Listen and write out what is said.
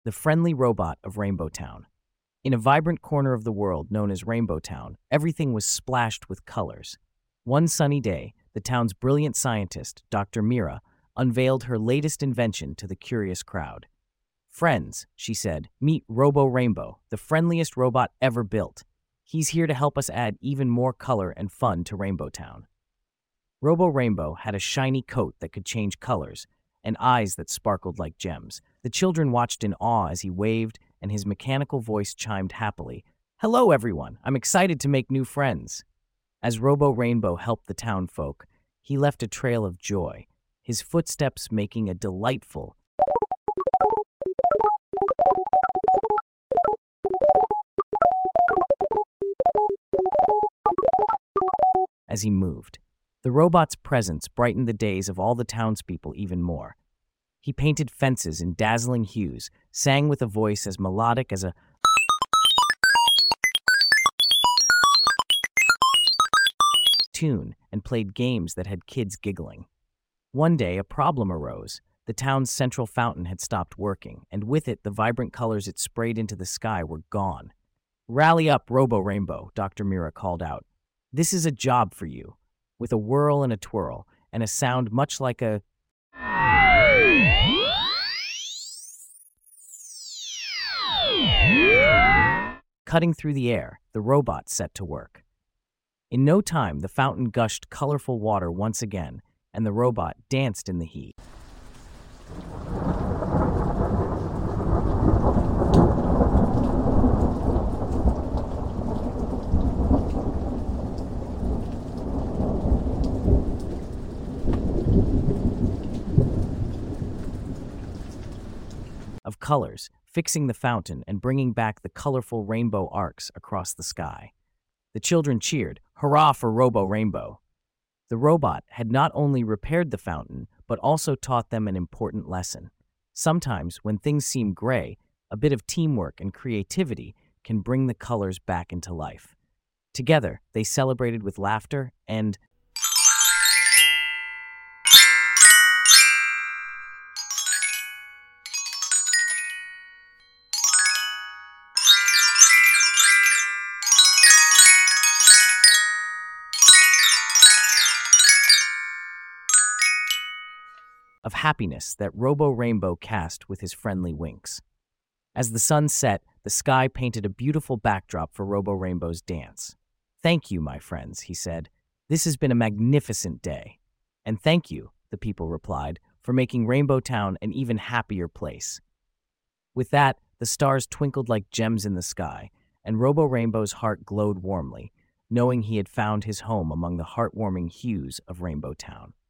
the friendly robot of Rainbow Town. In a vibrant corner of the world known as Rainbow Town, everything was splashed with colors. One sunny day, the town's brilliant scientist, Dr. Mira, unveiled her latest invention to the curious crowd. "Friends," she said, "meet Robo Rainbow, the friendliest robot ever built. He's here to help us add even more color and fun to Rainbow Town." Robo Rainbow had a shiny coat that could change colors and eyes that sparkled like gems. The children watched in awe as he waved, and his mechanical voice chimed happily, "Hello, everyone. I'm excited to make new friends." As Robo Rainbow helped the town folk, he left a trail of joy, his footsteps making a delightful as he moved. The robot's presence brightened the days of all the townspeople even more. He painted fences in dazzling hues, sang with a voice as melodic as a tune, and played games that had kids giggling. One day, a problem arose. The town's central fountain had stopped working, and with it, the vibrant colors it sprayed into the sky were gone. "Rally up, Robo Rainbow," Dr. Mira called out. "This is a job for you." With a whirl and a twirl, and a sound much like a cutting through the air, the robot set to work. In no time, the fountain gushed colorful water once again, and the robot danced in the heat. Of colors, fixing the fountain and bringing back the colorful rainbow arcs across the sky. The children cheered, "Hurrah for Robo Rainbow!" The robot had not only repaired the fountain, but also taught them an important lesson. Sometimes, when things seem gray, a bit of teamwork and creativity can bring the colors back into life. Together, they celebrated with laughter and of happiness that Robo Rainbow cast with his friendly winks. As the sun set, the sky painted a beautiful backdrop for Robo Rainbow's dance. "Thank you, my friends," he said. "This has been a magnificent day." "And thank you," the people replied, "for making Rainbow Town an even happier place." With that, the stars twinkled like gems in the sky, and Robo Rainbow's heart glowed warmly, knowing he had found his home among the heartwarming hues of Rainbow Town.